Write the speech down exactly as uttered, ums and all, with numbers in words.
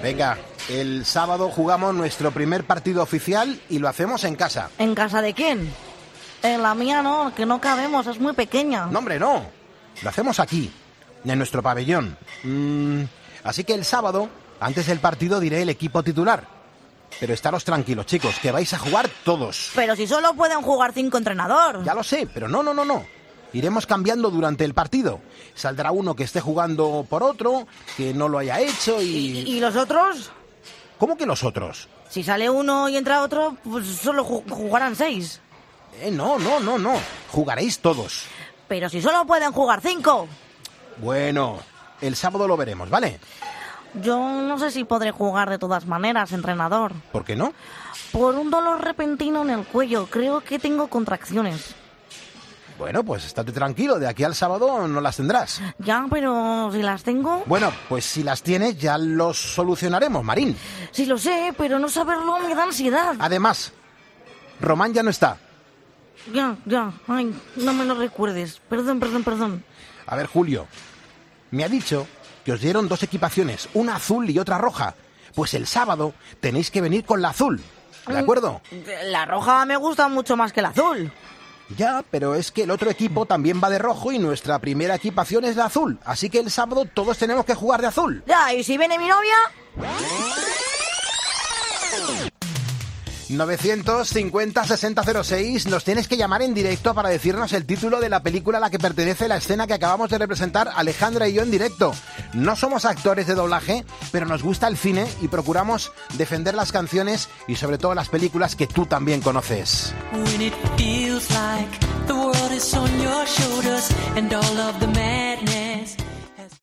Venga, el sábado jugamos nuestro primer partido oficial y lo hacemos en casa. ¿En casa de quién? En la mía no, que no cabemos, es muy pequeña. No, hombre, no. Lo hacemos aquí, en nuestro pabellón. Mm, así que el sábado, antes del partido, diré el equipo titular. Pero estaros tranquilos, chicos, que vais a jugar todos. Pero si solo pueden jugar cinco entrenador. Ya lo sé, pero no, no, no, no. Iremos cambiando durante el partido. Saldrá uno que esté jugando por otro, que no lo haya hecho y... ¿Y, y los otros? ¿Cómo que los otros? Si sale uno y entra otro, pues solo ju- jugarán seis. Eh, no, no, no, no. Jugaréis todos. Pero si solo pueden jugar cinco. Bueno, el sábado lo veremos, ¿vale? Yo no sé si podré jugar de todas maneras, entrenador. ¿Por qué no? Por un dolor repentino en el cuello, creo que tengo contracciones. Bueno, pues estate tranquilo, de aquí al sábado no las tendrás. Ya, pero si las tengo... Bueno, pues si las tienes ya los solucionaremos, Marín. Sí lo sé, pero no saberlo me da ansiedad. Además, Román ya no está. Ya, ya, ay, no me lo recuerdes. Perdón, perdón, perdón. A ver, Julio, me ha dicho que os dieron dos equipaciones, una azul y otra roja. Pues el sábado tenéis que venir con la azul, ¿de acuerdo? La roja me gusta mucho más que la azul. Ya, pero es que el otro equipo también va de rojo y nuestra primera equipación es la azul. Así que el sábado todos tenemos que jugar de azul. Ya, ¿y si viene mi novia? novecientos cincuenta sesenta cero seis, nos tienes que llamar en directo para decirnos el título de la película a la que pertenece la escena que acabamos de representar Alejandra y yo en directo. No somos actores de doblaje, pero nos gusta el cine y procuramos defender las canciones y sobre todo las películas que tú también conoces. When it feels like the world is on your shoulders and all of the madness